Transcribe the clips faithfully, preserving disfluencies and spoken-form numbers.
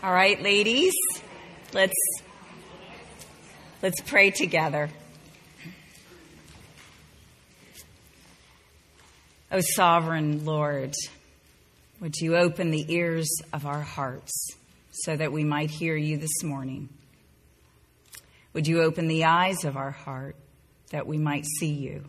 All right, ladies, let's let's pray together. O sovereign Lord, would you open the ears of our hearts so that we might hear you this morning? Would you open the eyes of our heart that we might see you?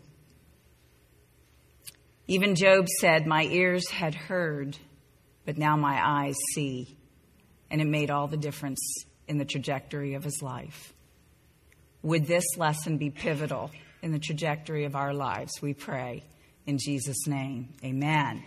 Even Job said, my ears had heard, but now my eyes see. And it made all the difference in the trajectory of his life. Would this lesson be pivotal in the trajectory of our lives? We pray in Jesus' name. Amen.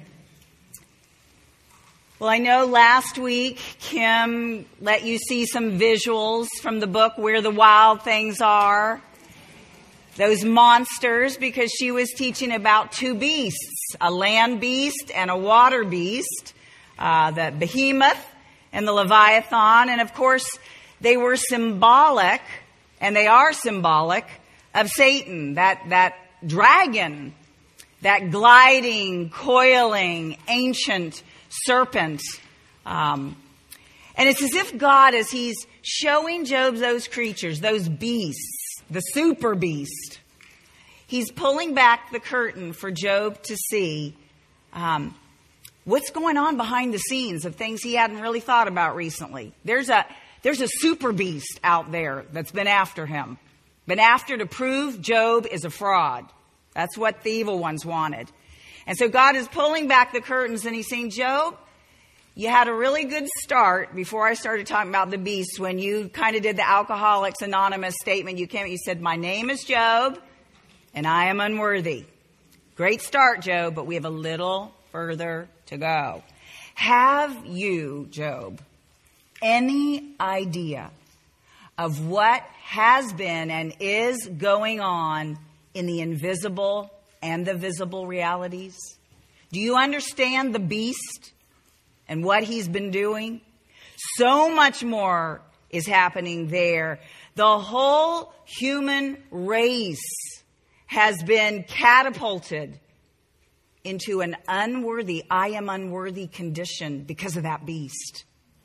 Well, I know last week Kim let you see some visuals from the book Where the Wild Things Are. Those monsters, because she was teaching about two beasts, a land beast and a water beast, uh, the behemoth and the Leviathan. And of course, they were symbolic, and they are symbolic, of Satan, that, that dragon, that gliding, coiling, ancient serpent. Um, and it's as if God, as he's showing Job those creatures, those beasts, the super beast, he's pulling back the curtain for Job to see um, what's going on behind the scenes of things he hadn't really thought about recently. There's a there's a super beast out there that's been after him, been after to prove Job is a fraud. That's what the evil ones wanted. And so God is pulling back the curtains and he's saying, Job, you had a really good start before I started talking about the beasts when you kind of did the Alcoholics Anonymous statement. You came, you said, my name is Job and I am unworthy. Great start, Job, but we have a little further to go. Have you, Job, any idea of what has been and is going on in the invisible and the visible realities? Do you understand the beast and what he's been doing? So much more is happening there. The whole human race has been catapulted into an unworthy, I am unworthy condition because of that beast.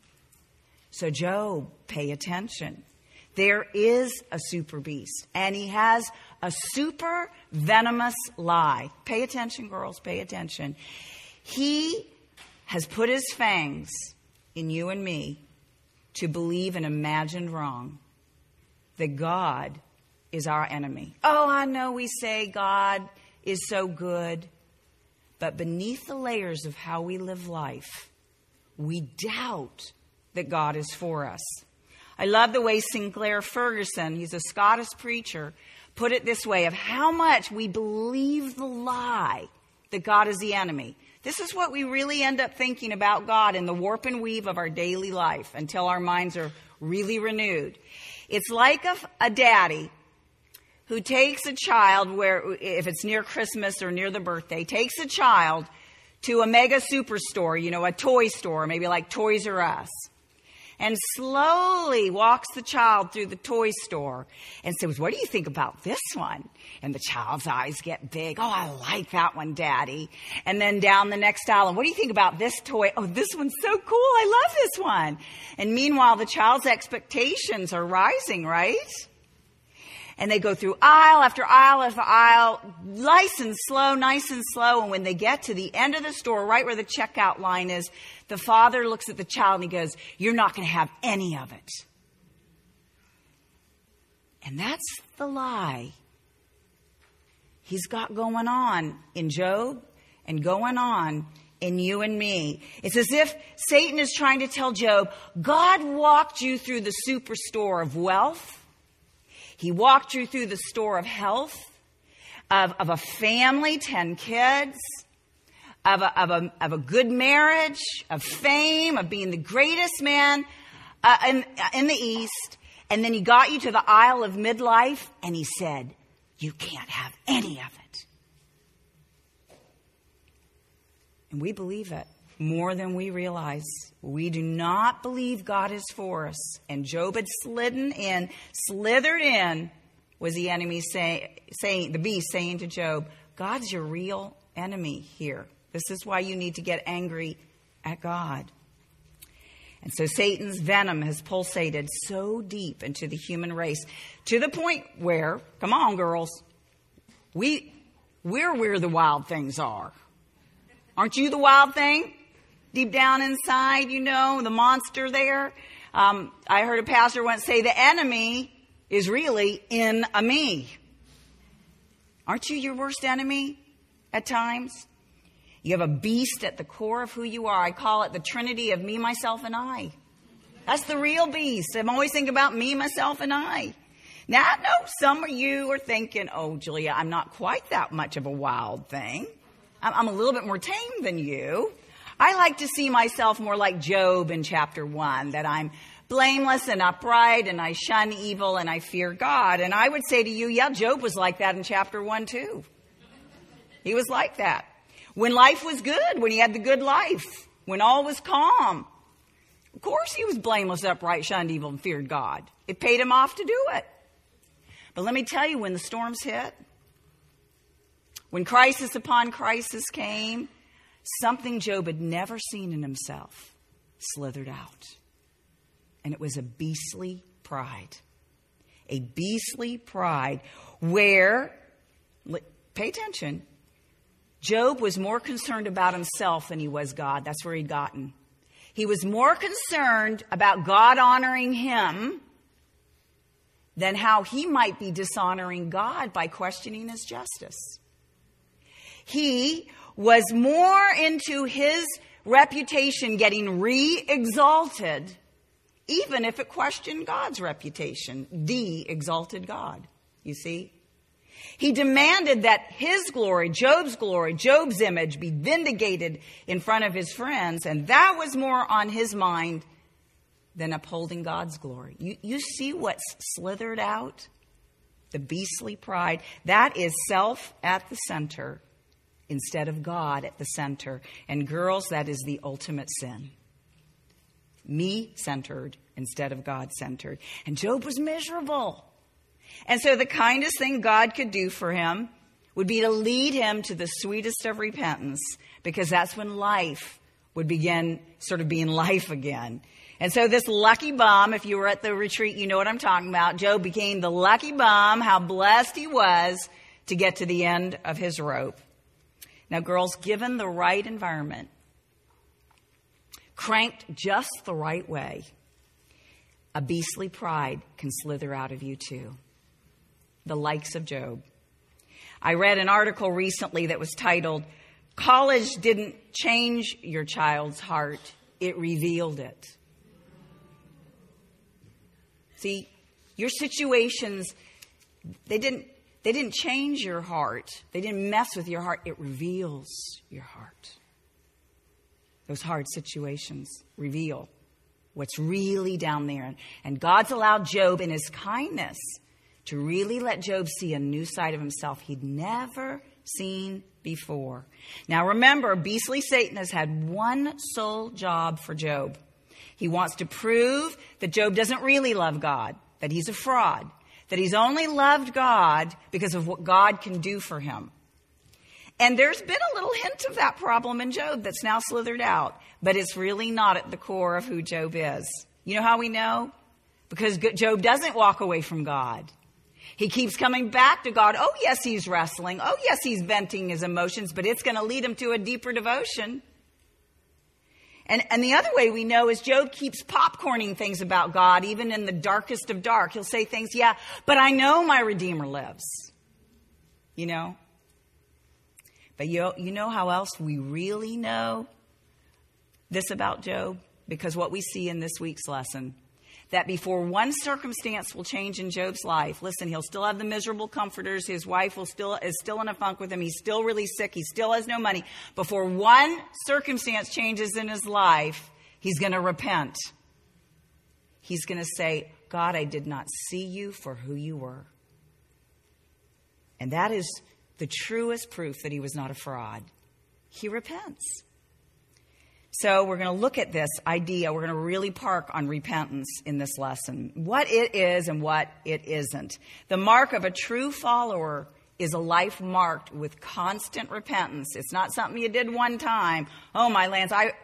So Job, pay attention. There is a super beast, and he has a super venomous lie. Pay attention, girls, pay attention. He has put his fangs in you and me to believe an imagined wrong, that God is our enemy. Oh, I know we say God is so good, but beneath the layers of how we live life, we doubt that God is for us. I love the way Sinclair Ferguson, he's a Scottish preacher, put it this way, of how much we believe the lie that God is the enemy. This is what we really end up thinking about God in the warp and weave of our daily life until our minds are really renewed. It's like a, a daddy who takes a child, where if it's near Christmas or near the birthday, takes a child to a mega superstore, you know, a toy store, maybe like Toys R Us, and slowly walks the child through the toy store and says, what do you think about this one? And the child's eyes get big. Oh, I like that one, Daddy. And then down the next aisle, what do you think about this toy? Oh, this one's so cool. I love this one. And meanwhile, the child's expectations are rising, right? And they go through aisle after aisle after aisle, nice and slow, nice and slow. And when they get to the end of the store, right where the checkout line is, the father looks at the child and he goes, you're not going to have any of it. And that's the lie he's got going on in Job and going on in you and me. It's as if Satan is trying to tell Job, God walked you through the superstore of wealth. He walked you through the store of health, of, of a family, ten kids, of a, of, a, of a good marriage, of fame, of being the greatest man uh, in, in the East. And then he got you to the aisle of midlife and he said, you can't have any of it. And we believe it more than we realize. We do not believe God is for us. And Job had slidden in, slithered in, was the enemy say, saying, the beast saying to Job, God's your real enemy here. This is why you need to get angry at God. And so Satan's venom has pulsated so deep into the human race to the point where, come on, girls, we, we're where the wild things are. Aren't you the wild thing? Deep down inside, you know, the monster there. Um, I heard a pastor once say the enemy is really in a me. Aren't you your worst enemy at times? You have a beast at the core of who you are. I call it the Trinity of me, myself, and I. That's the real beast. I'm always thinking about me, myself, and I. Now, I know some of you are thinking, oh, Julia, I'm not quite that much of a wild thing. I'm, I'm a little bit more tame than you. I like to see myself more like Job in chapter one, that I'm blameless and upright and I shun evil and I fear God. And I would say to you, yeah, Job was like that in chapter one too. He was like that. When life was good, when he had the good life, when all was calm. Of course he was blameless, upright, shunned evil, and feared God. It paid him off to do it. But let me tell you, when the storms hit, when crisis upon crisis came, something Job had never seen in himself slithered out. And it was a beastly pride. A beastly pride where, pay attention, Job was more concerned about himself than he was God. That's where he'd gotten. He was more concerned about God honoring him than how he might be dishonoring God by questioning his justice. He was more into his reputation getting re-exalted, even if it questioned God's reputation, the exalted God, you see. He demanded that his glory, Job's glory, Job's image be vindicated in front of his friends, and that was more on his mind than upholding God's glory. You, you see what's slithered out? The beastly pride. That is self at the center instead of God at the center. And girls, that is the ultimate sin. Me-centered instead of God-centered. And Job was miserable. And so the kindest thing God could do for him would be to lead him to the sweetest of repentance, because that's when life would begin sort of being life again. And so this lucky bum, if you were at the retreat, you know what I'm talking about. Job became the lucky bum, how blessed he was to get to the end of his rope. Now, girls, given the right environment, cranked just the right way, a beastly pride can slither out of you too. The likes of Job. I read an article recently that was titled, "College Didn't Change Your Child's Heart, It Revealed It." See, your situations, they didn't, they didn't change your heart. They didn't mess with your heart. It reveals your heart. Those hard situations reveal what's really down there. And God's allowed Job in his kindness to really let Job see a new side of himself he'd never seen before. Now remember, beastly Satan has had one sole job for Job. He wants to prove that Job doesn't really love God, that he's a fraud, that he's only loved God because of what God can do for him. And there's been a little hint of that problem in Job that's now slithered out, but it's really not at the core of who Job is. You know how we know? Because Job doesn't walk away from God. He keeps coming back to God. Oh, yes, he's wrestling. Oh, yes, he's venting his emotions, but it's going to lead him to a deeper devotion. And, and the other way we know is Job keeps popcorning things about God, even in the darkest of dark. He'll say things, yeah, but I know my Redeemer lives. You know? But you, you know how else we really know this about Job? Because what we see in this week's lesson, that before one circumstance will change in Job's life, listen, he'll still have the miserable comforters. His wife will still is still in a funk with him. He's still really sick. He still has no money. Before one circumstance changes in his life, he's going to repent. He's going to say, God, I did not see you for who you were. And that is the truest proof that he was not a fraud. He repents. So we're going to look at this idea. We're going to really park on repentance in this lesson. What it is and what it isn't. The mark of a true follower is a life marked with constant repentance. It's not something you did one time. Oh, my lands, I,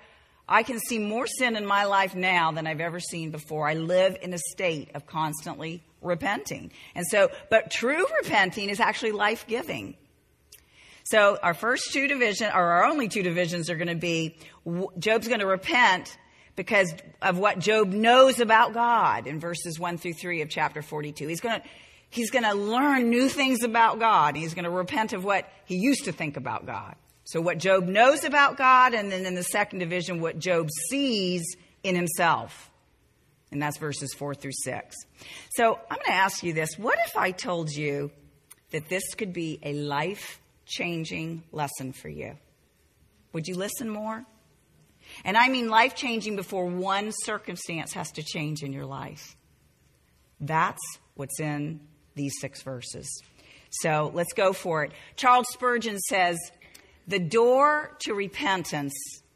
I can see more sin in my life now than I've ever seen before. I live in a state of constantly repenting. And so, but true repenting is actually life-giving. So our first two divisions, or our only two divisions, are going to be, Job's going to repent because of what Job knows about God in verses one through three of chapter forty-two. He's going to, he's going to learn new things about God. He's going to repent of what he used to think about God. So what Job knows about God, and then in the second division, what Job sees in himself. And that's verses four through six. So I'm going to ask you this. What if I told you that this could be a life-changing lesson for you? Would you listen more? And I mean life-changing before one circumstance has to change in your life. That's what's in these six verses. So let's go for it. Charles Spurgeon says, the door to repentance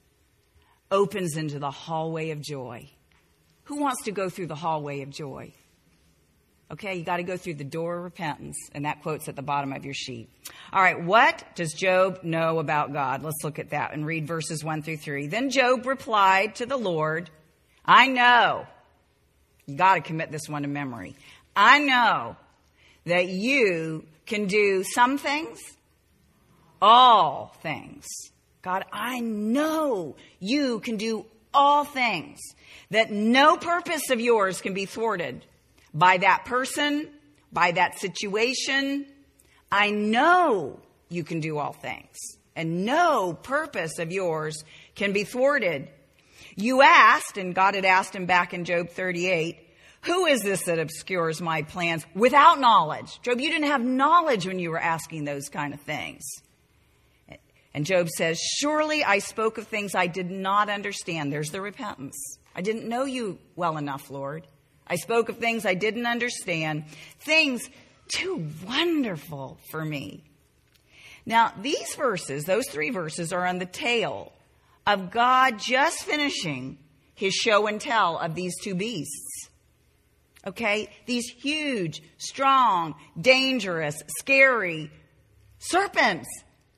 opens into the hallway of joy. Who wants to go through the hallway of joy? Okay, you got to go through the door of repentance. And that quote's at the bottom of your sheet. All right, what does Job know about God? Let's look at that and read verses one through three. Then Job replied to the Lord, I know. You got to commit this one to memory. I know that you can do some things, all things. God, I know you can do all things, that no purpose of yours can be thwarted by that person, by that situation. I know you can do all things, and no purpose of yours can be thwarted. You asked, and God had asked him back in Job thirty-eight, who is this that obscures my plans without knowledge? Job, you didn't have knowledge when you were asking those kind of things. And Job says, surely I spoke of things I did not understand. There's the repentance. I didn't know you well enough, Lord. I spoke of things I didn't understand, things too wonderful for me. Now, these verses, those three verses, are on the tail of God just finishing his show and tell of these two beasts. Okay? These huge, strong, dangerous, scary serpents.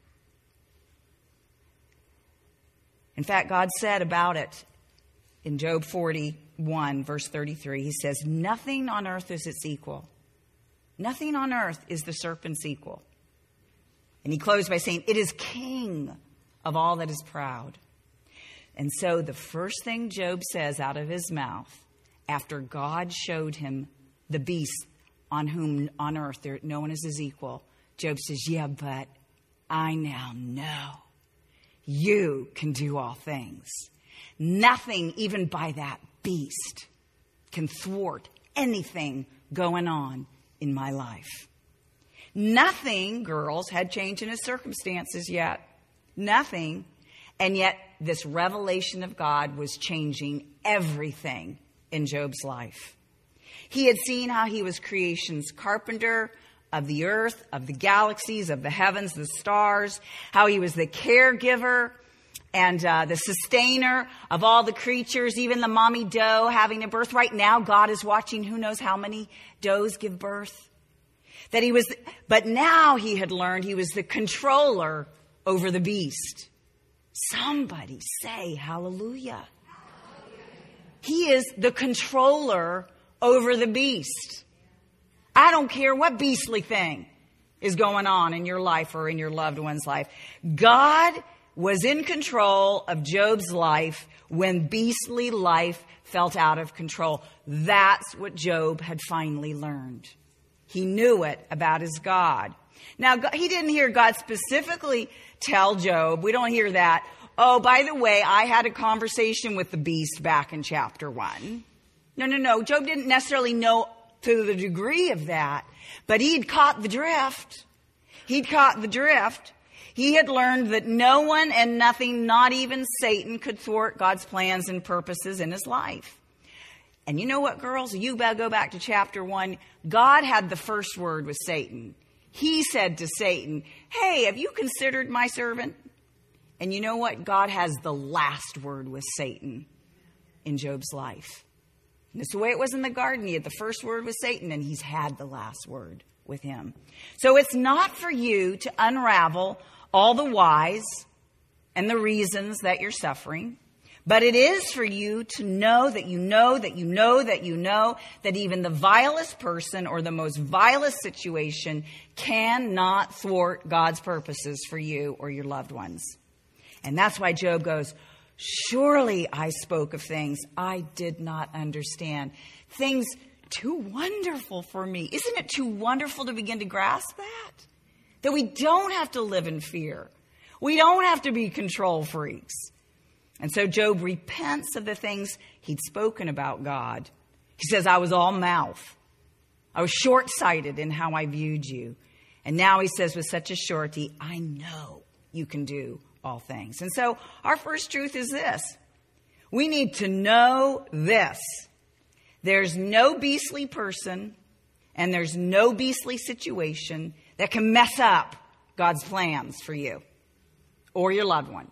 In fact, God said about it in Job forty-one, verse thirty-three, he says, nothing on earth is its equal. Nothing on earth is the serpent's equal. And he closed by saying, it is king of all that is proud. And so the first thing Job says out of his mouth, after God showed him the beast on whom on earth there no one is his equal, Job says, yeah, but I now know you can do all things. Nothing, even by that beast, can thwart anything going on in my life. Nothing, girls, had changed in his circumstances yet. Nothing. And yet this revelation of God was changing everything in Job's life. He had seen how he was creation's carpenter of the earth, of the galaxies, of the heavens, the stars, how he was the caregiver and uh, the sustainer of all the creatures, even the mommy doe having a birth. Right now, God is watching who knows how many does give birth. That he was, but now he had learned he was the controller over the beast. Somebody say hallelujah. He is the controller over the beast. I don't care what beastly thing is going on in your life or in your loved one's life. God was in control of Job's life when beastly life felt out of control. That's what Job had finally learned. He knew it about his God. Now, he didn't hear God specifically tell Job. We don't hear that. Oh, by the way, I had a conversation with the beast back in chapter one. No, no, no. Job didn't necessarily know to the degree of that, but he'd caught the drift. He'd caught the drift. He had learned that no one and nothing, not even Satan, could thwart God's plans and purposes in his life. And you know what, girls? You better go back to chapter one. God had the first word with Satan. He said to Satan, hey, have you considered my servant? And you know what? God has the last word with Satan in Job's life. And it's the way it was in the garden. He had the first word with Satan, and he's had the last word with him. So it's not for you to unravel all the whys and the reasons that you're suffering, But it is for you to know that you know that you know that you know that even the vilest person or the most vilest situation cannot thwart God's purposes for you or your loved ones. And that's why Job goes, surely I spoke of things I did not understand. Things too wonderful for me. Isn't it too wonderful to begin to grasp that? That we don't have to live in fear. We don't have to be control freaks. And so Job repents of the things he'd spoken about God. He says, I was all mouth. I was short-sighted in how I viewed you. And now he says with such a surety, I know you can do all things. And so our first truth is this. We need to know this. There's no beastly person and there's no beastly situation that can mess up God's plans for you or your loved one.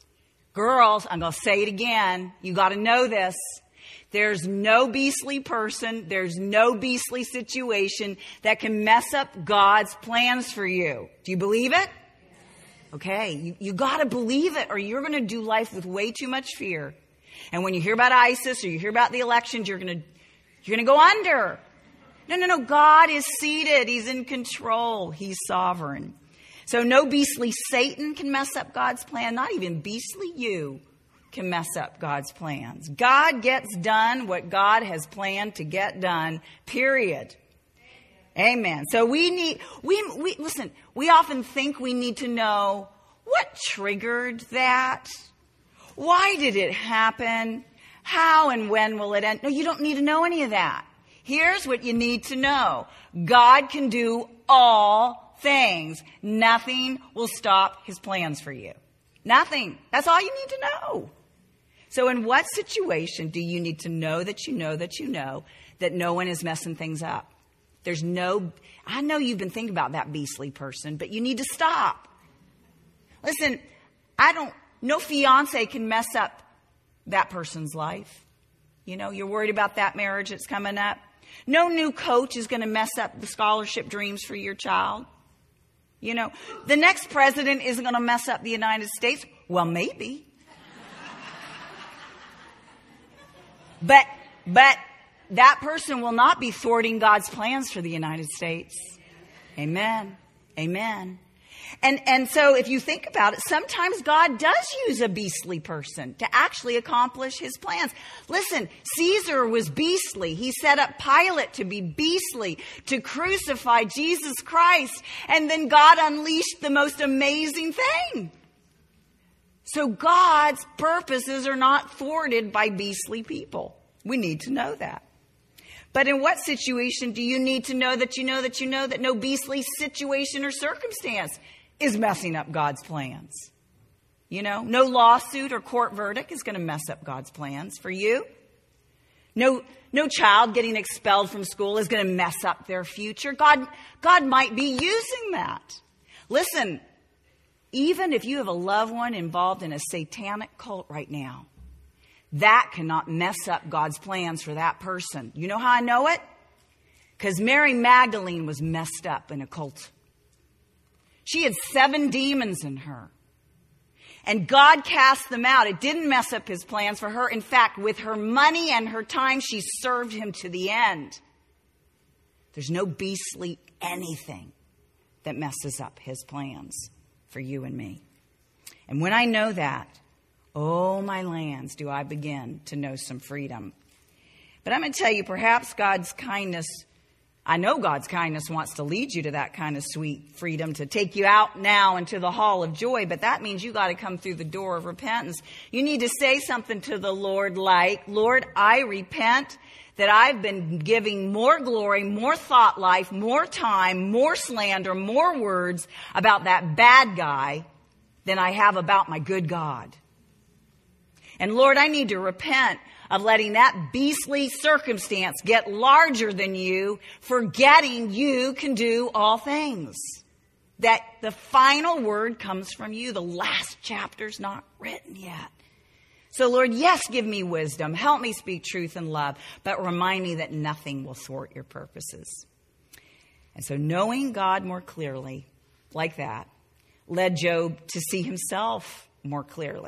Girls, I'm going to say it again. You got to know this. There's no beastly person. There's no beastly situation that can mess up God's plans for you. Do you believe it? Okay. You, you got to believe it or you're going to do life with way too much fear. And when you hear about ISIS or you hear about the elections, you're going to, you're going to go under. No, no, no. God is seated. He's in control. He's sovereign. So no beastly Satan can mess up God's plan. Not even beastly you can mess up God's plans. God gets done what God has planned to get done, period. Amen. So we need, we, we, listen, we often think we need to know what triggered that. Why did it happen? How and when will it end? No, you don't need to know any of that. Here's what you need to know. God can do all things. Nothing will stop his plans for you. Nothing. That's all you need to know. So in what situation do you need to know that you know that you know that no one is messing things up? There's no, I know you've been thinking about that beastly person, but you need to stop. Listen, I don't, no fiance can mess up that person's life. You know, you're worried about that marriage that's coming up. No new coach is going to mess up the scholarship dreams for your child. You know, the next president isn't going to mess up the United States. Well, maybe. But, but that person will not be thwarting God's plans for the United States. Amen. Amen. And, and so if you think about it, sometimes God does use a beastly person to actually accomplish his plans. Listen, Caesar was beastly. He set up Pilate to be beastly, to crucify Jesus Christ. And then God unleashed the most amazing thing. So God's purposes are not thwarted by beastly people. We need to know that. But in what situation do you need to know that you know that you know that no beastly situation or circumstance is messing up God's plans? You know, no lawsuit or court verdict is going to mess up God's plans for you. No, no child getting expelled from school is going to mess up their future. God, God might be using that. Listen, even if you have a loved one involved in a satanic cult right now, that cannot mess up God's plans for that person. You know how I know it? Because Mary Magdalene was messed up in a cult. She had seven demons in her. And God cast them out. It didn't mess up his plans for her. In fact, with her money and her time, she served him to the end. There's no beastly anything that messes up his plans for you and me. And when I know that, oh, my lands, do I begin to know some freedom. But I'm going to tell you, perhaps God's kindness, I know God's kindness wants to lead you to that kind of sweet freedom, to take you out now into the hall of joy. But that means you got to come through the door of repentance. You need to say something to the Lord like, Lord, I repent that I've been giving more glory, more thought life, more time, more slander, more words about that bad guy than I have about my good God. And Lord, I need to repent of letting that beastly circumstance get larger than you, forgetting you can do all things. That the final word comes from you. The last chapter's not written yet. So Lord, yes, give me wisdom. Help me speak truth and love, but remind me that nothing will thwart your purposes. And so knowing God more clearly, like that, led Job to see himself more clearly.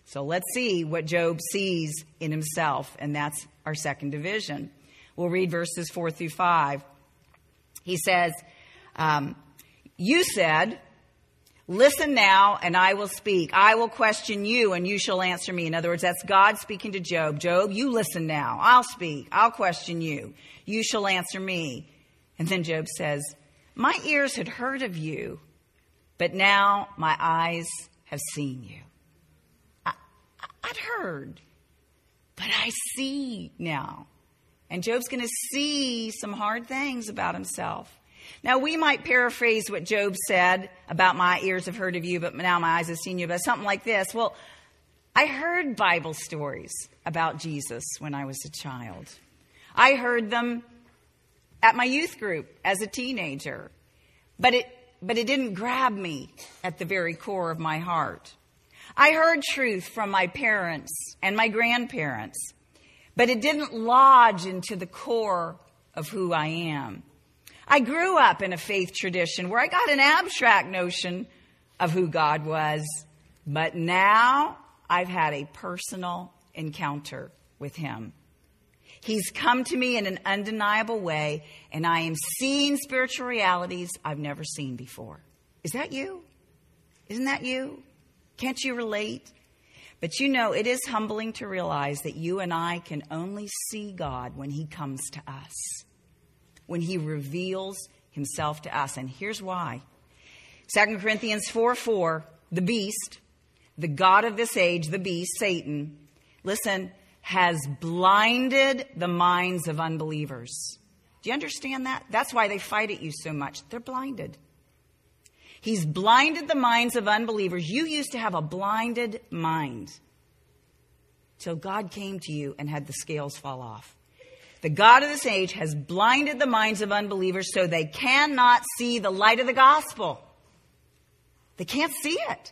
So let's see what Job sees in himself, and that's our second division. We'll read verses four through five. He says, um, you said, listen now, and I will speak. I will question you, and you shall answer me. In other words, that's God speaking to Job. Job, you listen now. I'll speak. I'll question you. You shall answer me. And then Job says, my ears had heard of you, but now my eyes have seen you. I, I'd heard, but I see now. And Job's going to see some hard things about himself. Now, we might paraphrase what Job said about my ears have heard of you, but now my eyes have seen you, but something like this. Well, I heard Bible stories about Jesus when I was a child. I heard them at my youth group as a teenager, but it, but it didn't grab me at the very core of my heart. I heard truth from my parents and my grandparents, but it didn't lodge into the core of who I am. I grew up in a faith tradition where I got an abstract notion of who God was, but now I've had a personal encounter with him. He's come to me in an undeniable way, and I am seeing spiritual realities I've never seen before. Is that you? Isn't that you? Can't you relate? But you know, it is humbling to realize that you and I can only see God when he comes to us, when he reveals himself to us. And here's why. Second Corinthians four four, the beast, the god of this age, the beast, Satan, listen, has blinded the minds of unbelievers. Do you understand that? That's why they fight at you so much. They're blinded. He's blinded the minds of unbelievers. You used to have a blinded mind till God came to you and had the scales fall off. The God of this age has blinded the minds of unbelievers so they cannot see the light of the gospel. They can't see it.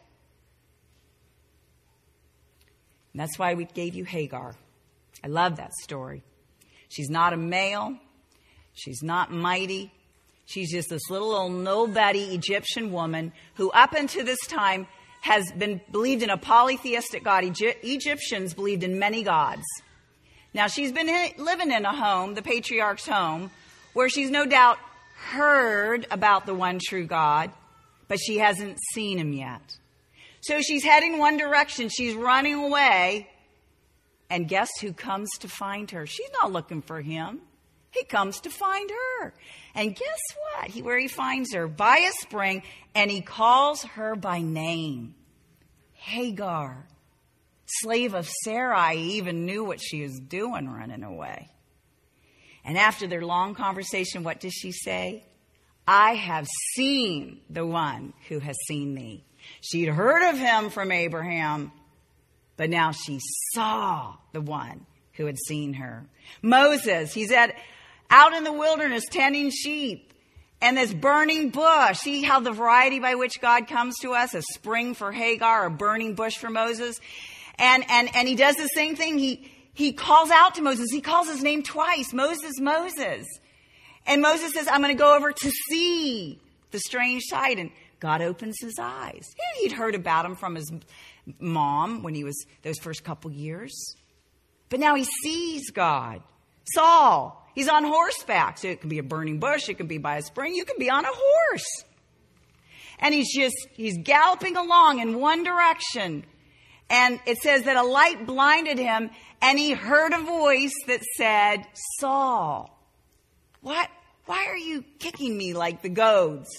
And that's why we gave you Hagar. I love that story. She's not a male. She's not mighty. She's just this little old nobody Egyptian woman who up until this time has been believed in a polytheistic God. Egy- Egyptians believed in many gods. Now, she's been living in a home, the patriarch's home, where she's no doubt heard about the one true God, but she hasn't seen him yet. So she's heading one direction. She's running away. And guess who comes to find her? She's not looking for him. He comes to find her. And guess what? He, where he finds her? By a spring. And he calls her by name. Hagar. Slave of Sarai, even knew what she was doing running away. And after their long conversation, what does she say? I have seen the one who has seen me. She'd heard of him from Abraham, but now she saw the one who had seen her. Moses, he's at out in the wilderness tending sheep, and this burning bush. See how the variety by which God comes to us, a spring for Hagar, a burning bush for Moses. And, and, and he does the same thing. He, he calls out to Moses. He calls his name twice. Moses, Moses. And Moses says, I'm going to go over to see the strange sight. And God opens his eyes. He'd heard about him from his mom when he was those first couple years. But now he sees God. Saul, he's on horseback. So it can be a burning bush. It can be by a spring. You can be on a horse. And he's just, he's galloping along in one direction. And it says that a light blinded him, and he heard a voice that said, Saul, what, why are you kicking me like the goads?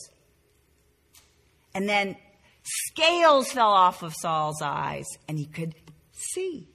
And then scales fell off of Saul's eyes, and he could see.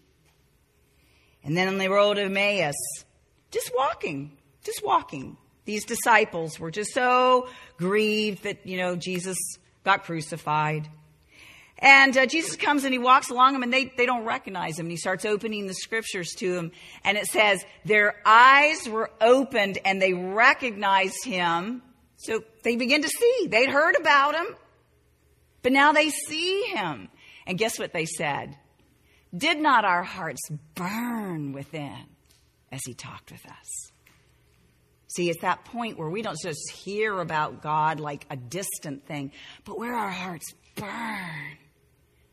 And then on the road to Emmaus, just walking, just walking. These disciples were just so grieved that, you know, Jesus got crucified. And uh, Jesus comes and he walks along them, and they, they don't recognize him. And he starts opening the scriptures to them. And it says, their eyes were opened and they recognized him. So they begin to see. They'd heard about him, but now they see him. And guess what they said? Did not our hearts burn within as he talked with us? See, it's that point where we don't just hear about God like a distant thing, but where our hearts burn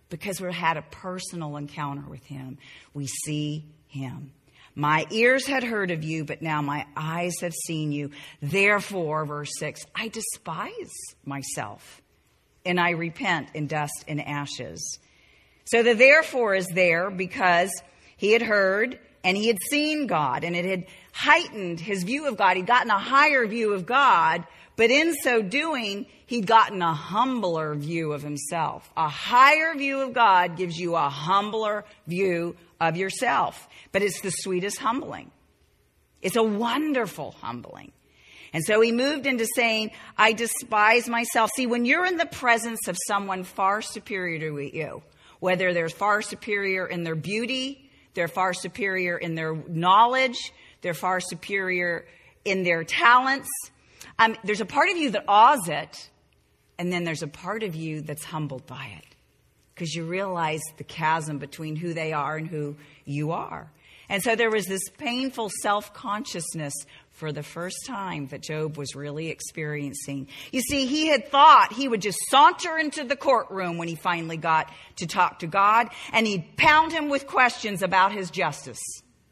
because we had a personal encounter with him. We see him. My ears had heard of you, but now my eyes have seen you. Therefore, verse six, I despise myself, and I repent in dust and ashes. So the therefore is there because he had heard and he had seen God, and it had heightened his view of God. He'd gotten a higher view of God, but in so doing, he'd gotten a humbler view of himself. A higher view of God gives you a humbler view of yourself. But it's the sweetest humbling. It's a wonderful humbling. And so he moved into saying, I despise myself. See, when you're in the presence of someone far superior to you, whether they're far superior in their beauty, they're far superior in their knowledge, they're far superior in their talents, um, there's a part of you that awes it, and then there's a part of you that's humbled by it, because you realize the chasm between who they are and who you are. And so there was this painful self-consciousness for the first time that Job was really experiencing. You see, he had thought he would just saunter into the courtroom when he finally got to talk to God, and he'd pound him with questions about his justice.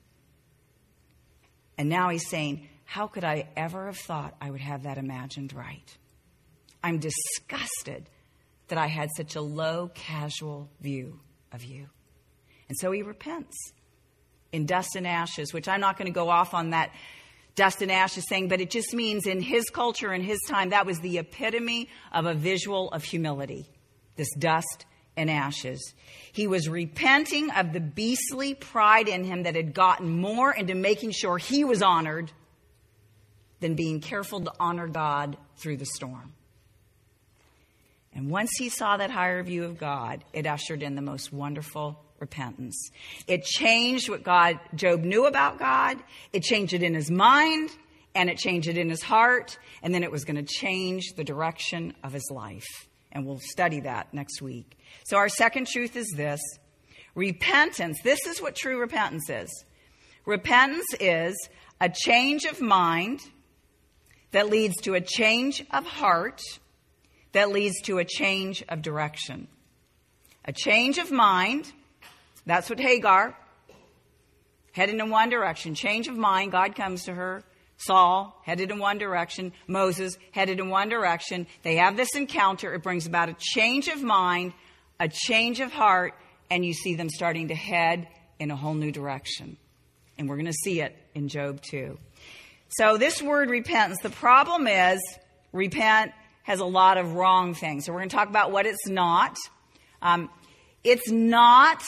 And now he's saying, how could I ever have thought I would have that imagined right? I'm disgusted that I had such a low, casual view of you. And so he repents in dust and ashes, which I'm not going to go off on that dust and ashes thing, but it just means in his culture and his time, that was the epitome of a visual of humility, this dust and ashes. He was repenting of the beastly pride in him that had gotten more into making sure he was honored than being careful to honor God through the storm. And once he saw that higher view of God, it ushered in the most wonderful repentance. It changed what God, Job knew about God. It changed it in his mind, and it changed it in his heart. And then it was going to change the direction of his life. And we'll study that next week. So our second truth is this. Repentance. This is what true repentance is. Repentance is a change of mind that leads to a change of heart that leads to a change of direction. A change of mind. That's what Hagar, headed in one direction. Change of mind. God comes to her. Saul, headed in one direction. Moses, headed in one direction. They have this encounter. It brings about a change of mind, a change of heart, and you see them starting to head in a whole new direction. And we're going to see it in Job too. So this word repentance, the problem is repent has a lot of wrong things. So we're going to talk about what it's not. Um, it's not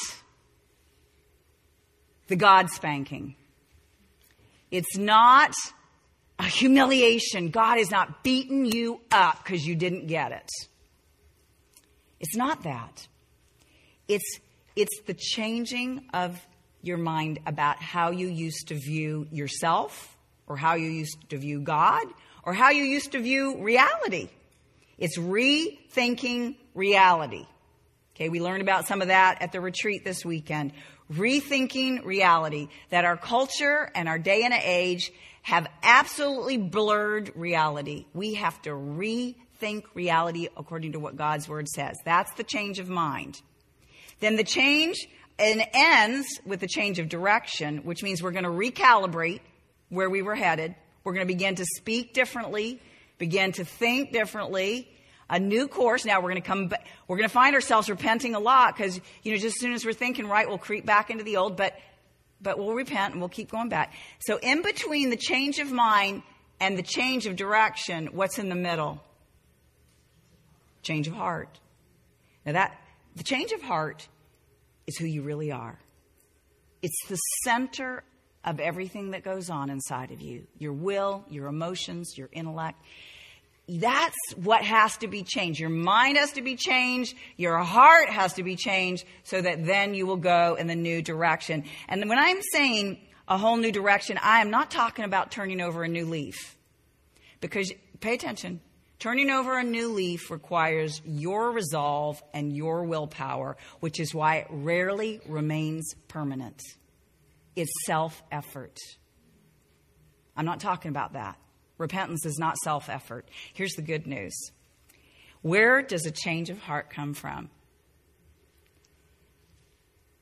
the God spanking. It's not a humiliation. God is not beating you up because you didn't get it. It's not that. It's, it's the changing of your mind about how you used to view yourself, or how you used to view God, or how you used to view reality. It's rethinking reality. Okay, we learned about some of that at the retreat this weekend. Rethinking reality. That our culture and our day and age have absolutely blurred reality. We have to rethink reality according to what God's word says. That's the change of mind. Then the change and ends with the change of direction, which means we're going to recalibrate where we were headed. We're going to begin to speak differently, begin to think differently, a new course. Now we're going to come back. We're going to find ourselves repenting a lot because, you know, just as soon as we're thinking right, we'll creep back into the old, but, but we'll repent and we'll keep going back. So in between the change of mind and the change of direction, what's in the middle? Change of heart. Now that, the change of heart is who you really are. It's the center of everything that goes on inside of you. Your will, your emotions, your intellect. That's what has to be changed. Your mind has to be changed. Your heart has to be changed so that then you will go in the new direction. And when I'm saying a whole new direction, I am not talking about turning over a new leaf. Because, pay attention, turning over a new leaf requires your resolve and your willpower, which is why it rarely remains permanent. It's self-effort. I'm not talking about that. Repentance is not self-effort. Here's the good news. Where does a change of heart come from?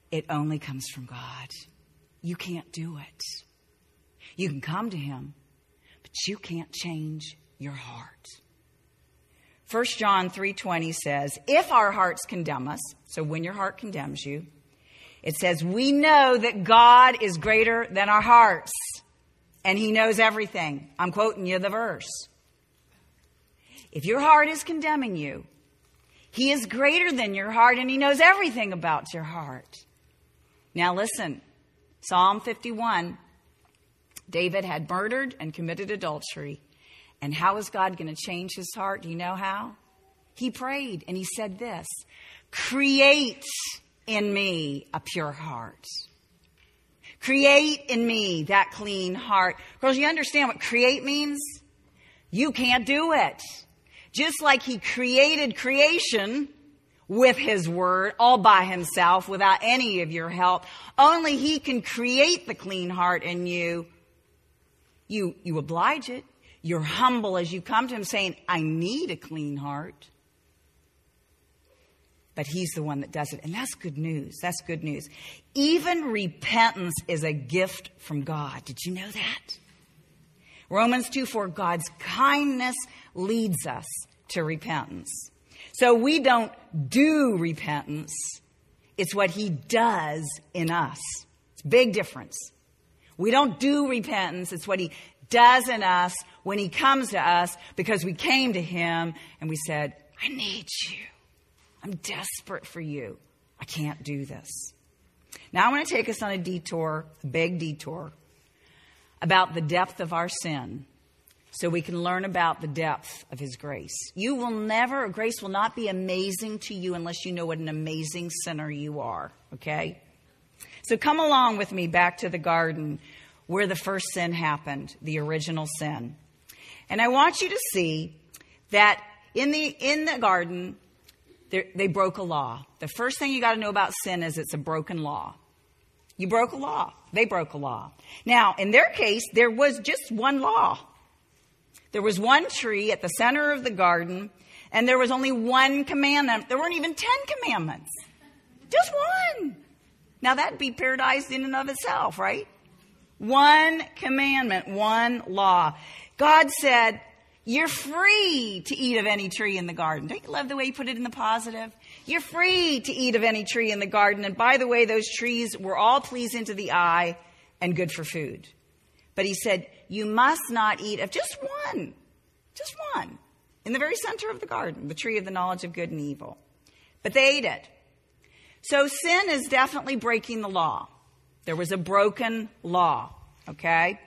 It only comes from God. You can't do it. You can come to him, but you can't change your heart. First John three twenty says, if our hearts condemn us, so when your heart condemns you, it says, we know that God is greater than our hearts, and he knows everything. I'm quoting you the verse. If your heart is condemning you, he is greater than your heart, and he knows everything about your heart. Now listen, Psalm fifty-one, David had murdered and committed adultery. And how is God going to change his heart? Do you know how? He prayed and he said this, create in me a pure heart. Create in me that clean heart. Girls, you understand what create means? You can't do it. Just like he created creation with his word all by himself without any of your help. Only he can create the clean heart in you. You, you oblige it. You're humble as you come to him saying, I need a clean heart. But he's the one that does it. And that's good news. That's good news. Even repentance is a gift from God. Did you know that? Romans two four, God's kindness leads us to repentance. So we don't do repentance. It's what he does in us. It's a big difference. We don't do repentance. It's what he does in us when he comes to us because we came to him and we said, I need you. I'm desperate for you. I can't do this. Now I want to take us on a detour, a big detour, about the depth of our sin so we can learn about the depth of his grace. You will never, grace will not be amazing to you unless you know what an amazing sinner you are, okay? So come along with me back to the garden where the first sin happened, the original sin. And I want you to see that in the in the garden, they broke a law. The first thing you got to know about sin is it's a broken law. You broke a law. They broke a law. Now, in their case, there was just one law. There was one tree at the center of the garden, and there was only one commandment. There weren't even ten commandments. Just one. Now, that'd be paradise in and of itself, right? One commandment, one law. God said, you're free to eat of any tree in the garden. Don't you love the way he put it in the positive? You're free to eat of any tree in the garden. And by the way, those trees were all pleasing to the eye and good for food. But he said, you must not eat of just one, just one, in the very center of the garden, the tree of the knowledge of good and evil. But they ate it. So sin is definitely breaking the law. There was a broken law, okay?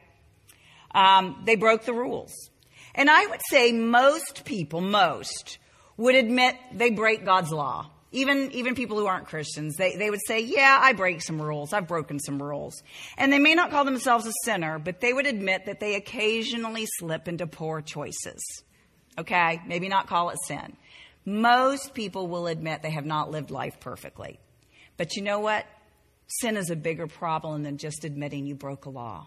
Um, they broke the rules. And I would say most people, most, would admit they break God's law. Even, even people who aren't Christians, they, they would say, yeah, I break some rules. I've broken some rules. And they may not call themselves a sinner, but they would admit that they occasionally slip into poor choices. Okay? Maybe not call it sin. Most people will admit they have not lived life perfectly. But you know what? Sin is a bigger problem than just admitting you broke a law.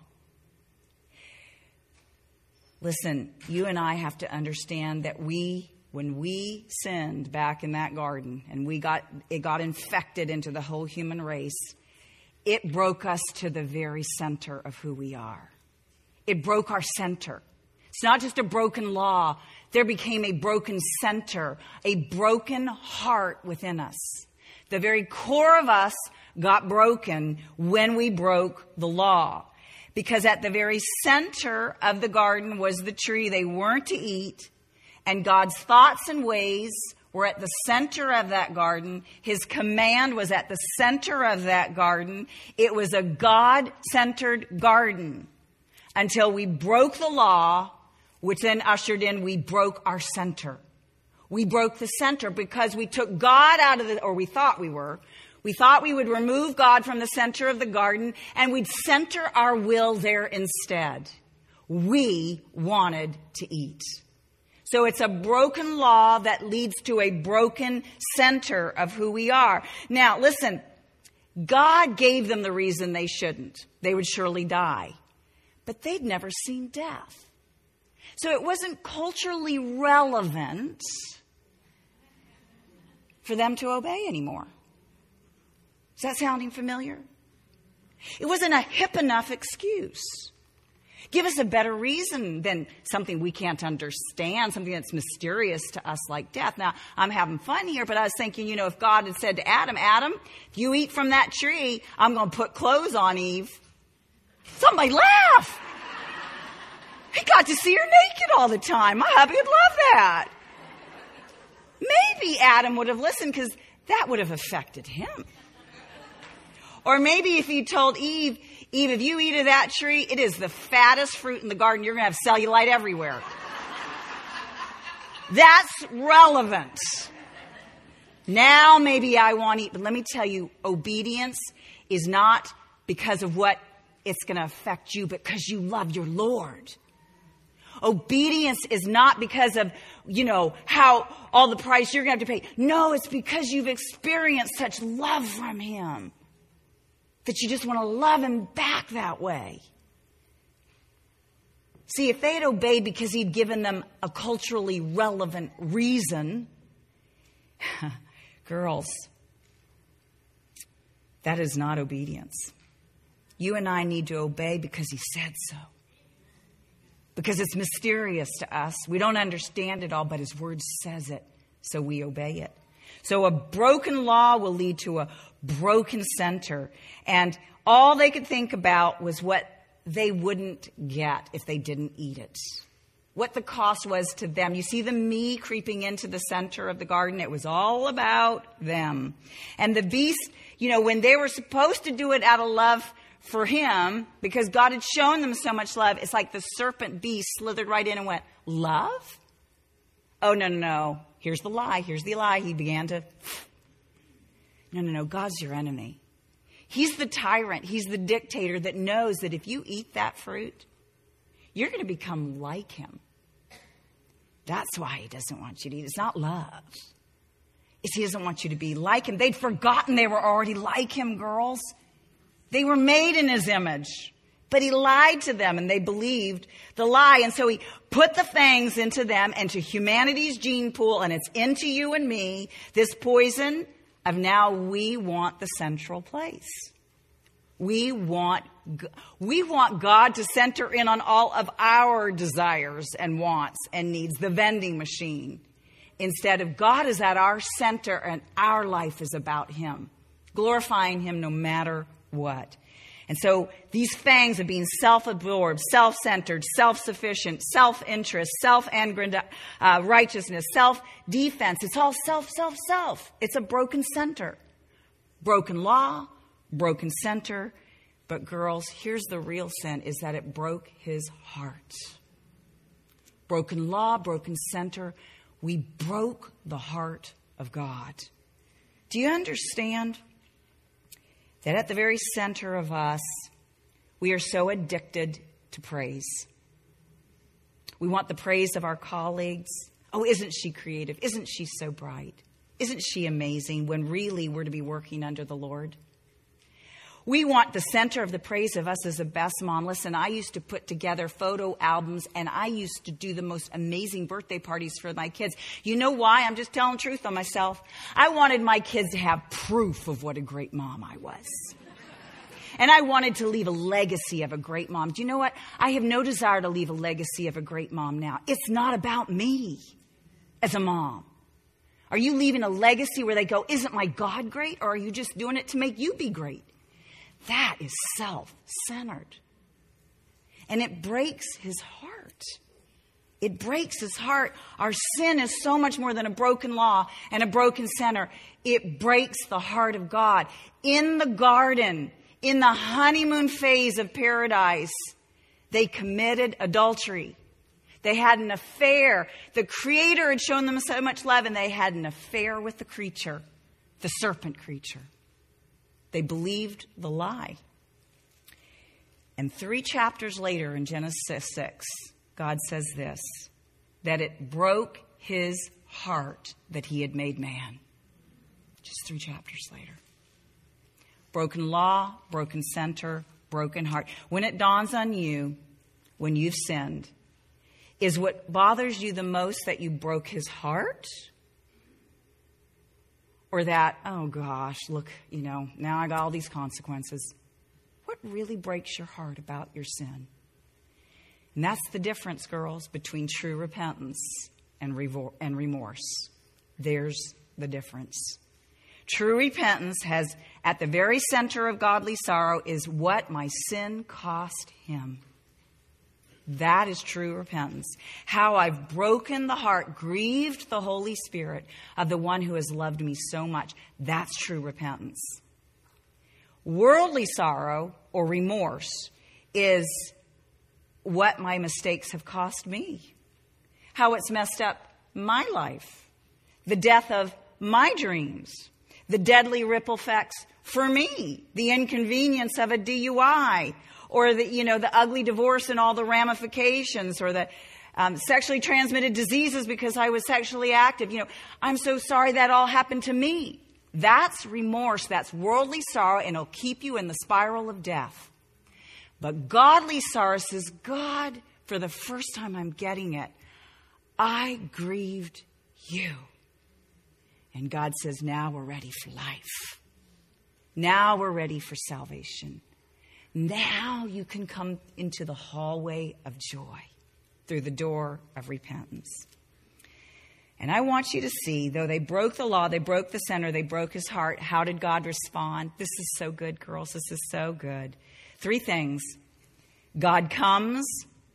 Listen, you and I have to understand that we, when we sinned back in that garden and we got, it got infected into the whole human race, it broke us to the very center of who we are. It broke our center. It's not just a broken law. There became a broken center, a broken heart within us. The very core of us got broken when we broke the law. Because at the very center of the garden was the tree they weren't to eat. And God's thoughts and ways were at the center of that garden. His command was at the center of that garden. It was a God-centered garden until we broke the law, which then ushered in we broke our center. We broke the center because we took God out of the, or we thought we were, we thought we would remove God from the center of the garden and we'd center our will there instead. We wanted to eat. So it's a broken law that leads to a broken center of who we are. Now, listen, God gave them the reason they shouldn't. They would surely die. But they'd never seen death. So it wasn't culturally relevant for them to obey anymore. Is that sounding familiar? It wasn't a hip enough excuse. Give us a better reason than something we can't understand, something that's mysterious to us like death. Now, I'm having fun here, but I was thinking, you know, if God had said to Adam, Adam, if you eat from that tree, I'm going to put clothes on Eve. Somebody laugh. He got to see her naked all the time. My hubby would love that. Maybe Adam would have listened because that would have affected him. Or maybe if he told Eve, Eve, if you eat of that tree, it is the fattest fruit in the garden. You're going to have cellulite everywhere. That's relevant. Now maybe I want to eat. But let me tell you, obedience is not because of what it's going to affect you, but because you love your Lord. Obedience is not because of, you know, how all the price you're going to have to pay. No, it's because you've experienced such love from Him that you just want to love Him back that way. See, if they had obeyed because He'd given them a culturally relevant reason, girls, that is not obedience. You and I need to obey because He said so. Because it's mysterious to us. We don't understand it all, but His Word says it, so we obey it. So a broken law will lead to a broken center. And all they could think about was what they wouldn't get if they didn't eat it. What the cost was to them. You see the me creeping into the center of the garden? It was all about them. And the beast, you know, when they were supposed to do it out of love for Him, because God had shown them so much love, it's like the serpent beast slithered right in and went, love? Oh, no, no, no. Here's the lie. Here's the lie. He began to... No, no, no. God's your enemy. He's the tyrant. He's the dictator that knows that if you eat that fruit, you're going to become like him. That's why He doesn't want you to eat. It's not love. It's He doesn't want you to be like Him. They'd forgotten they were already like Him, girls. They were made in His image. But He lied to them and they believed the lie. And so He put the fangs into them and to humanity's gene pool, and it's into you and me, this poison of now we want the central place. We want, we want God to center in on all of our desires and wants and needs, the vending machine. Instead of God is at our center and our life is about Him, glorifying Him no matter what. And so these fangs of being self-absorbed, self-centered, self-sufficient, self-interest, self-righteousness, self-defense. It's all self, self, self. It's a broken center. Broken law, broken center. But girls, here's the real sin, is that it broke His heart. Broken law, broken center. We broke the heart of God. Do you understand that at the very center of us, we are so addicted to praise? We want the praise of our colleagues. Oh, isn't she creative? Isn't she so bright? Isn't she amazing? When really we're to be working under the Lord. We want the center of the praise of us as the best mom. Listen, I used to put together photo albums and I used to do the most amazing birthday parties for my kids. You know why? I'm just telling the truth on myself. I wanted my kids to have proof of what a great mom I was. And I wanted to leave a legacy of a great mom. Do you know what? I have no desire to leave a legacy of a great mom now. It's not about me as a mom. Are you leaving a legacy where they go, isn't my God great? Or are you just doing it to make you be great? That is self-centered. And it breaks His heart. It breaks His heart. Our sin is so much more than a broken law and a broken center. It breaks the heart of God. In the garden, in the honeymoon phase of paradise, they committed adultery. They had an affair. The Creator had shown them so much love, and they had an affair with the creature, the serpent creature. They believed the lie. And three chapters later in Genesis six, God says this, that it broke His heart that He had made man. Just three chapters later. Broken law, broken center, broken heart. When it dawns on you, when you've sinned, is what bothers you the most that you broke His heart? or that, oh gosh, look, you know, now I got all these consequences. What really breaks your heart about your sin? And that's the difference, girls, between true repentance and revor- and remorse. There's the difference. True repentance has, at the very center of godly sorrow, is what my sin cost him. That is true repentance. How I've broken the heart, grieved the Holy Spirit of the one who has loved me so much. That's true repentance. Worldly sorrow or remorse is what my mistakes have cost me. How it's messed up my life. The death of my dreams. The deadly ripple effects for me. The inconvenience of a D U I. Or the, you know, the ugly divorce and all the ramifications, or the um, sexually transmitted diseases because I was sexually active. You know, I'm so sorry that all happened to me. That's remorse. That's worldly sorrow, and it'll keep you in the spiral of death. But godly sorrow says, God, for the first time I'm getting it, I grieved you. And God says, now we're ready for life. Now we're ready for salvation. Now you can come into the hallway of joy through the door of repentance. And I want you to see, though they broke the law, they broke the center, they broke his heart, how did God respond? This is so good, girls. This is so good. Three things. God comes,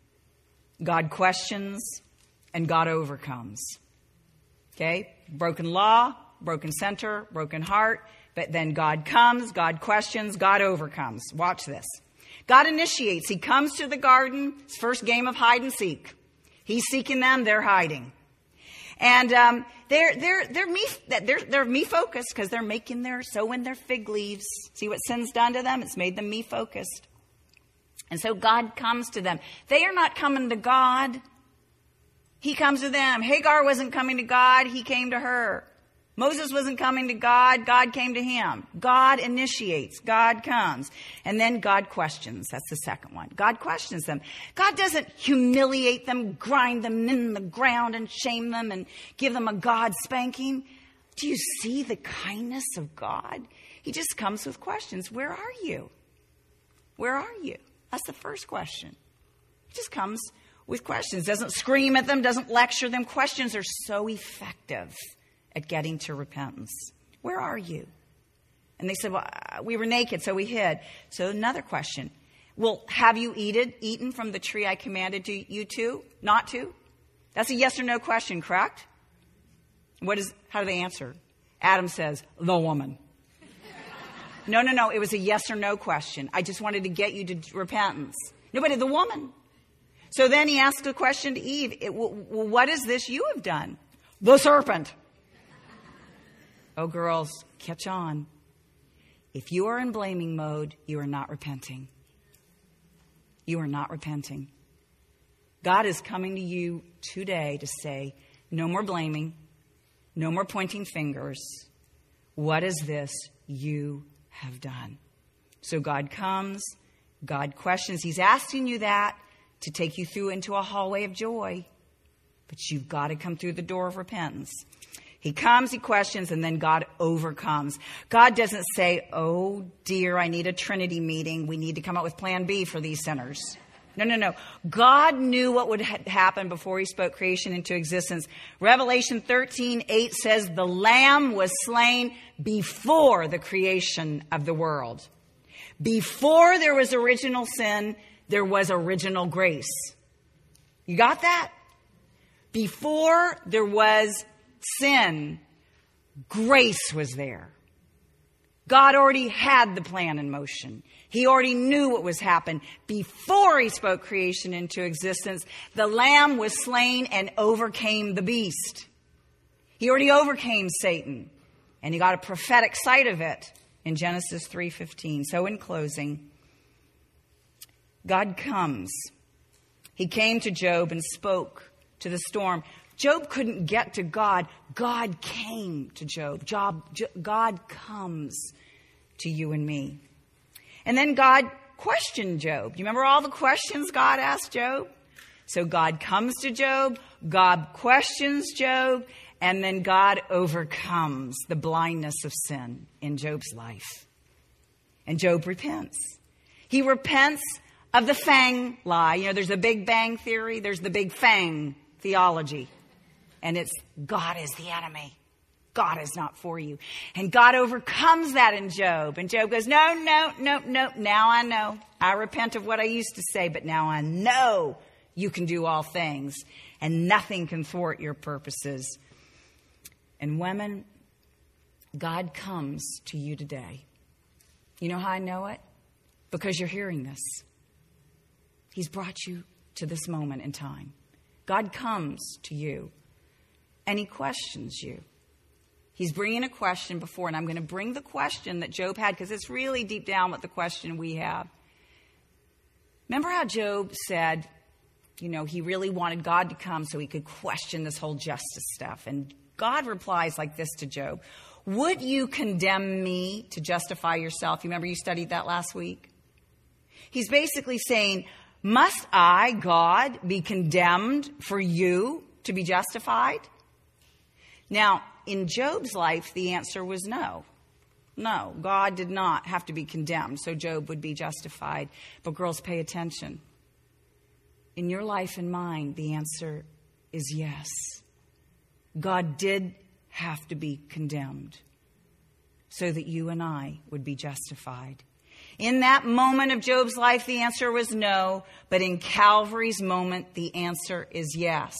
God questions, and God overcomes. Okay? Broken law, broken center, broken heart. But then God comes, God questions, God overcomes. Watch this. God initiates. He comes to the garden. His first game of hide and seek. He's seeking them. They're hiding. And um, they're they're they're me they're they're me focused because they're making their sowing their fig leaves. See what sin's done to them? It's made them me focused. And so God comes to them. They are not coming to God. He comes to them. Hagar wasn't coming to God. He came to her. Moses wasn't coming to God. God came to him. God initiates. God comes. And then God questions. That's the second one. God questions them. God doesn't humiliate them, grind them in the ground and shame them and give them a God spanking. Do you see the kindness of God? He just comes with questions. Where are you? Where are you? That's the first question. He just comes with questions. Doesn't scream at them. Doesn't lecture them. Questions are so effective at getting to repentance. Where are you? And they said, well, we were naked, so we hid. So another question. Well, have you eaten, eaten from the tree I commanded to you to, not to? That's a yes or no question, correct? What is, how do they answer? Adam says, the woman. No, no, no. It was a yes or no question. I just wanted to get you to repentance. Nobody, the woman. So then he asked a question to Eve. It, well, what is this you have done? The serpent. Oh, girls, catch on. If you are in blaming mode, you are not repenting. You are not repenting. God is coming to you today to say, no more blaming, no more pointing fingers. What is this you have done? So God comes, God questions. He's asking you that to take you through into a hallway of joy. But you've got to come through the door of repentance. He comes, he questions, and then God overcomes. God doesn't say, oh dear, I need a Trinity meeting. We need to come up with plan B for these sinners. No, no, no. God knew what would ha- happen before he spoke creation into existence. Revelation thirteen eight says the Lamb was slain before the creation of the world. Before there was original sin, there was original grace. You got that? Before there was sin, grace was there. God already had the plan in motion. He already knew what was happening. Before he spoke creation into existence, the Lamb was slain and overcame the beast. He already overcame Satan. And he got a prophetic sight of it in Genesis three fifteen. So in closing, God comes. He came to Job and spoke to the storm. Job couldn't get to God. God came to Job. Job. God comes to you and me. And then God questioned Job. You remember all the questions God asked Job? So God comes to Job, God questions Job, and then God overcomes the blindness of sin in Job's life. And Job repents. He repents of the Fang lie. You know, there's a Big Bang theory, there's the Big Fang theology. And it's God is the enemy. God is not for you. And God overcomes that in Job. And Job goes, no, no, no, no. Now I know. I repent of what I used to say, but now I know you can do all things and nothing can thwart your purposes. And women, God comes to you today. You know how I know it? Because you're hearing this. He's brought you to this moment in time. God comes to you and he questions you. He's bringing a question before, and I'm going to bring the question that Job had because it's really deep down what the question we have. Remember how Job said, you know, he really wanted God to come so he could question this whole justice stuff. And God replies like this to Job. Would you condemn me to justify yourself? You remember you studied that last week? He's basically saying, must I, God, be condemned for you to be justified? Now, in Job's life, the answer was no. No, God did not have to be condemned, so Job would be justified. But girls, pay attention. In your life and mine, the answer is yes. God did have to be condemned so that you and I would be justified. In that moment of Job's life, the answer was no, but in Calvary's moment, the answer is yes.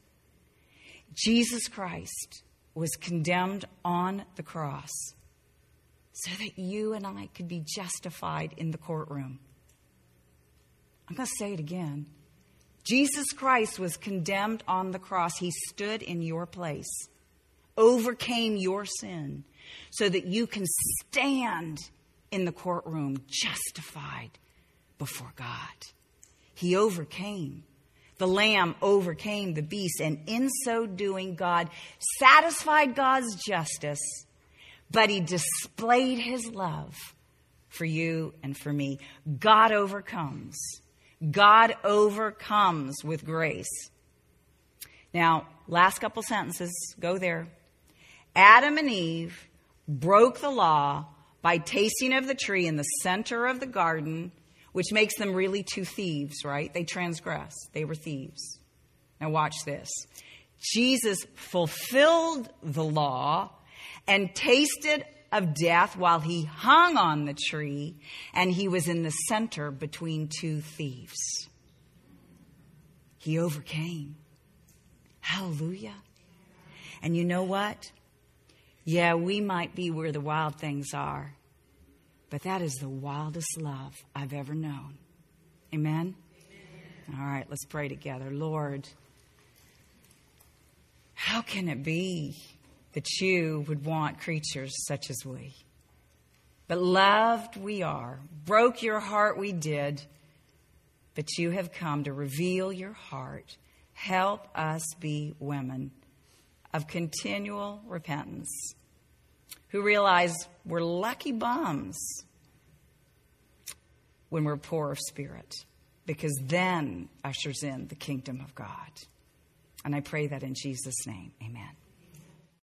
Jesus Christ was condemned on the cross so that you and I could be justified in the courtroom. I'm going to say it again. Jesus Christ was condemned on the cross. He stood in your place, overcame your sin so that you can stand in the courtroom justified before God. He overcame. The Lamb overcame the beast, and in so doing, God satisfied God's justice, but he displayed his love for you and for me. God overcomes. God overcomes with grace. Now, last couple sentences, go there. Adam and Eve broke the law by tasting of the tree in the center of the garden, which makes them really two thieves, right? They transgressed. They were thieves. Now watch this. Jesus fulfilled the law and tasted of death while he hung on the tree, and he was in the center between two thieves. He overcame. Hallelujah. And you know what? Yeah, we might be where the wild things are, but that is the wildest love I've ever known. Amen? Amen? All right, let's pray together. Lord, how can it be that you would want creatures such as we? But loved we are. Broke your heart we did. But you have come to reveal your heart. Help us be women of continual repentance, who realize we're lucky bums when we're poor of spirit, because then ushers in the kingdom of God. And I pray that in Jesus' name, amen.